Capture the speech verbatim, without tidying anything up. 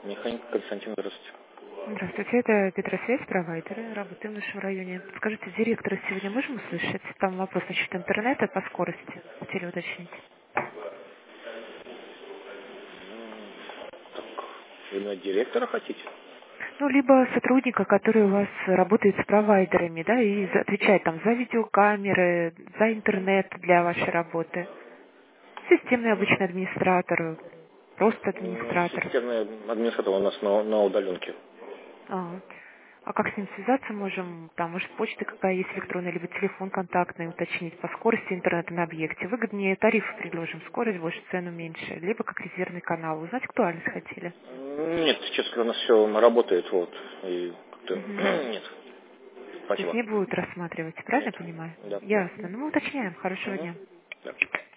Механик Константин, здравствуйте. Здравствуйте, это Петросвязь, провайдеры. Работаем в нашем районе. Скажите, директора сегодня можем услышать? Там вопрос насчет интернета по скорости. Хотели уточнить. Вы на директора хотите? Ну, либо сотрудника, который у вас работает с провайдерами, да, и за- отвечает там за видеокамеры, за интернет для вашей работы. Системный обычный администратор, просто Ну, администратор. системный администратор у нас на, на удаленке. А, а как с ним связаться можем? Там, может, почта какая есть электронная, либо телефон контактный уточнить по скорости интернета на объекте. Выгоднее тариф предложим, скорость больше, цену меньше. Либо как резервный канал. Узнать актуальность хотели. Нет, сейчас когда у нас все работает, вот, и как-то Мгм. нет. То есть Спасибо. не будут рассматривать, правильно Нет. понимаю? Да. Ясно. Ну, мы уточняем. Хорошего Угу. дня. Да.